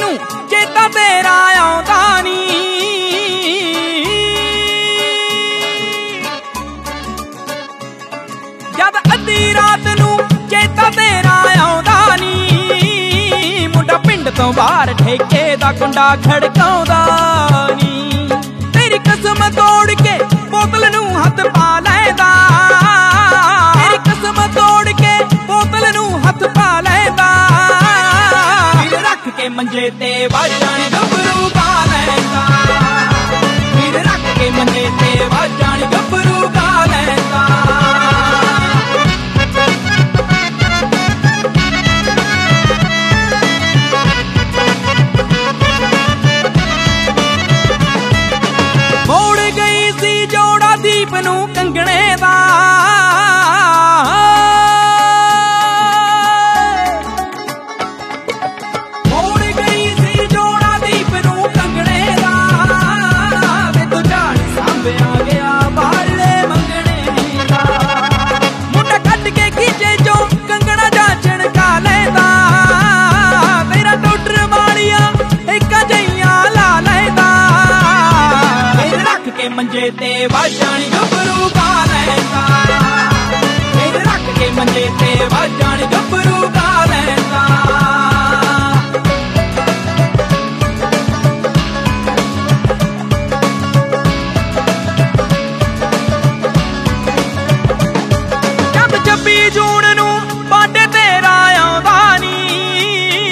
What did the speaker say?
ਨੂੰ ਚੇਤਾ ਤੇਰਾ ਆਉਂਦਾ ਨੀ। ਜਦ ਅੱਧੀ ਰਾਤ ਨੂੰ ਚੇਤਾ ਤੇਰਾ ਆਉਂਦਾ ਨੀ। ਮੁੰਡਾ ਪਿੰਡ ਤੋਂ ਬਾਹਰ ਠੇਕੇ ਦਾ ਕੁੰਡਾ ਖੜਕਾਉਂਦਾ ਨੀ। ਤੇਰੀ ਕਸਮ ਤੋੜ ਕੇ ਬੋਤਲ ਨੂੰ ਹੱਥ ਪਾ ਲੈਂਦਾ। ਤੇਰੀ ਕਸਮ ਤੋੜ ਕੇ ਬੋਤਲ ਨੂੰ ਹੱਥ ਪਾ ਲੈਂਦਾ। ਫਿਰ ਰੱਖ ਕੇ ਮੰਜੇ ਤੇ ਵਾਜਾਣ ਗੱਭਰੂ ਗਾ ਲੈਂਦਾ। ਫਿਰ ਰੱਖ ਕੇ ਮੰਜੇ ਤੇ ਵਾਜਾਣ ਗੱਭਰੂ ਗਾ ਲੈਂਦਾ। ਮੋੜ ਗਈ ਸੀ ਜੋੜਾ ਦੀਪ ਨੂੰ ਕੰਗਣੇ